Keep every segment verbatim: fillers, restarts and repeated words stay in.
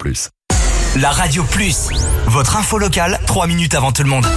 Plus. La Radio Plus, votre info locale, trois minutes avant tout le monde.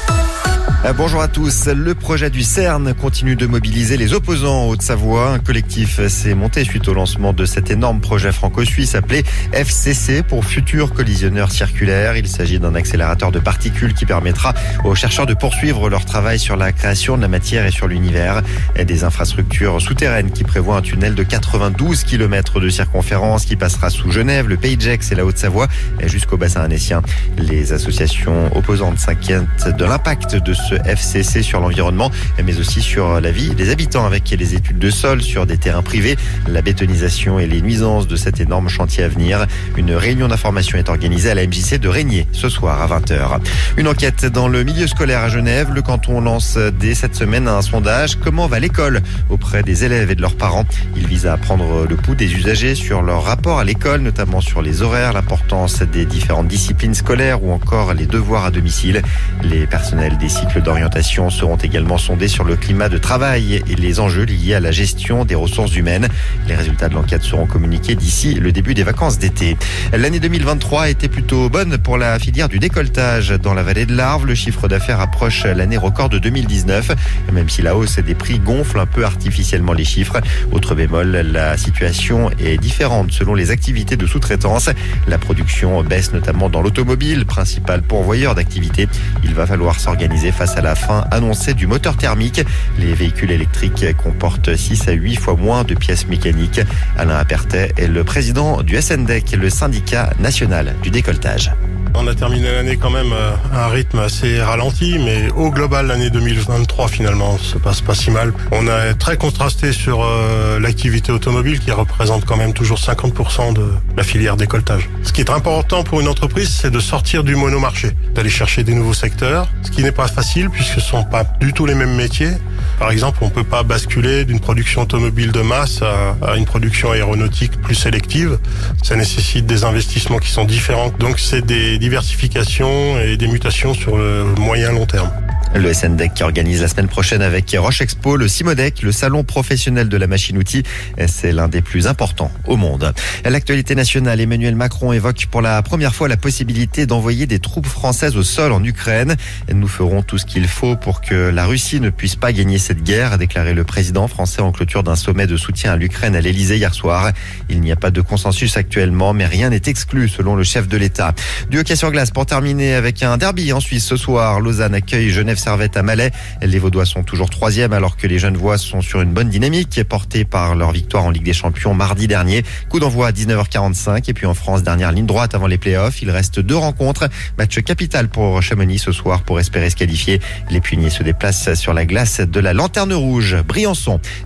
Bonjour à tous. Le projet du CERN continue de mobiliser les opposants en Haute-Savoie. Un collectif s'est monté suite au lancement de cet énorme projet franco-suisse appelé F C C pour Futur Collisionneur Circulaire. Il s'agit d'un accélérateur de particules qui permettra aux chercheurs de poursuivre leur travail sur la création de la matière et sur l'univers. Des infrastructures souterraines qui prévoient un tunnel de quatre-vingt-douze kilomètres de circonférence qui passera sous Genève, le Pays de Gex et la Haute-Savoie jusqu'au bassin annécien. Les associations opposantes s'inquiètent de l'impact de ce F C C sur l'environnement, mais aussi sur la vie des habitants avec les études de sol sur des terrains privés, la bétonisation et les nuisances de cet énorme chantier à venir. Une réunion d'information est organisée à la M J C de Régnier ce soir à vingt heures. Une enquête dans le milieu scolaire à Genève. Le canton lance dès cette semaine un sondage. Comment va l'école auprès des élèves et de leurs parents? Il vise à prendre le pouls des usagers sur leur rapport à l'école, notamment sur les horaires, l'importance des différentes disciplines scolaires ou encore les devoirs à domicile. Les personnels des cycles d'orientation seront également sondés sur le climat de travail et les enjeux liés à la gestion des ressources humaines. Les résultats de l'enquête seront communiqués d'ici le début des vacances d'été. L'année deux mille vingt-trois a été plutôt bonne pour la filière du décolletage. Dans la vallée de l'Arve, le chiffre d'affaires approche l'année record de deux mille dix-neuf, même si la hausse des prix gonfle un peu artificiellement les chiffres. Autre bémol, la situation est différente selon les activités de sous-traitance. La production baisse notamment dans l'automobile, principal pourvoyeur d'activité. Il va falloir s'organiser face à la fin annoncée du moteur thermique. Les véhicules électriques comportent six à huit fois moins de pièces mécaniques. Alain Apertet est le président du S N D E C, le syndicat national du décolletage. On a terminé l'année quand même à un rythme assez ralenti, mais au global, l'année deux mille vingt-trois, finalement, se passe pas si mal. On a très contrasté sur euh, l'activité automobile qui représente quand même toujours cinquante pour cent de la filière décolletage. Ce qui est important pour une entreprise, c'est de sortir du monomarché, d'aller chercher des nouveaux secteurs, ce qui n'est pas facile puisque ce sont pas du tout les mêmes métiers. Par exemple, on peut pas basculer d'une production automobile de masse à, à une production aéronautique plus sélective. Ça nécessite des investissements qui sont différents. Donc, c'est des diversifications et des mutations sur le moyen long terme. Le S N D E C qui organise la semaine prochaine avec Roche Expo, le Simodec, le salon professionnel de la machine-outil. C'est l'un des plus importants au monde. L'actualité nationale, Emmanuel Macron évoque pour la première fois la possibilité d'envoyer des troupes françaises au sol en Ukraine. Nous ferons tout ce qu'il faut pour que la Russie ne puisse pas gagner cette guerre, a déclaré le président français en clôture d'un sommet de soutien à l'Ukraine à l'Elysée hier soir. Il n'y a pas de consensus actuellement, mais rien n'est exclu selon le chef de l'État. Du hockey sur glace pour terminer avec un derby en Suisse ce soir. Lausanne accueille Genève Servette à Malais. Les Vaudois sont toujours troisième alors que les Genevois sont sur une bonne dynamique portée par leur victoire en Ligue des Champions mardi dernier. Coup d'envoi à dix-neuf heures quarante-cinq et puis en France, dernière ligne droite avant les playoffs. Il reste deux rencontres. Match capital pour Chamonix ce soir pour espérer se qualifier. Les Puniers se déplacent sur la glace de la Lanterne Rouge. Briançon